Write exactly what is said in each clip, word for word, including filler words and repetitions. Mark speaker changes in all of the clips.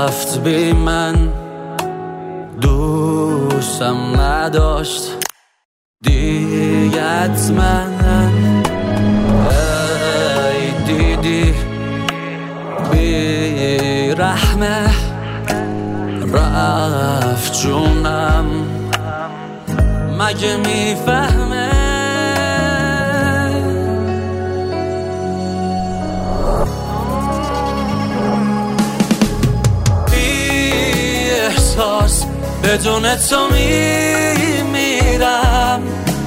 Speaker 1: رفت بی من، دوستم نداشت دیگت من. ای دیدی بی رحمه رفت جونم، مگه میفهمه؟ بی احساس بدون تو میمیرم،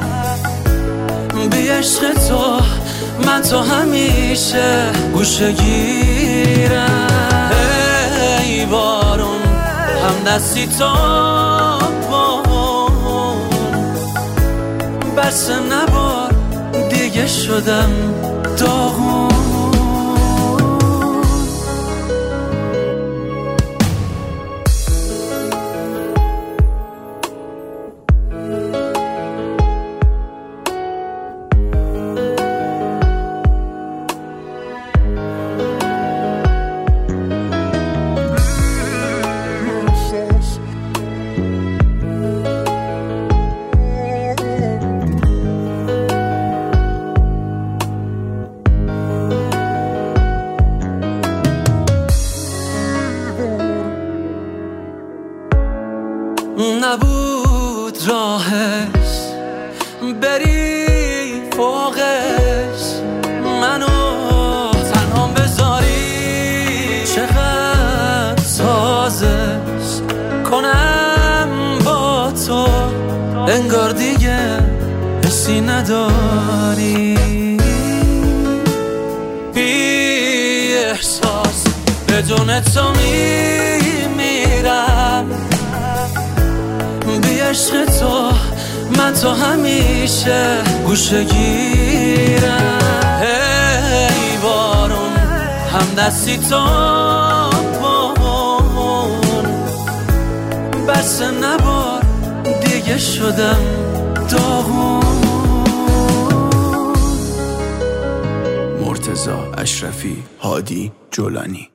Speaker 1: بی عشق تو من تو همیشه گوشه گیرم. ای بارون هم دستی تو بس نبار دیگه شدم داغون. نبود راهش بری فوقش، منو تنها بذاری، چقدر سازش کنم با تو، انگار دیگه حسی نداری. بی احساس بدون تو میمیرم، بی عشق تو من تو همیشه گوشه گیرم. ای بارون هم دستی تو بس نبار دیگه شدم داغون.
Speaker 2: مرتضی اشرفی، هادی جولانی.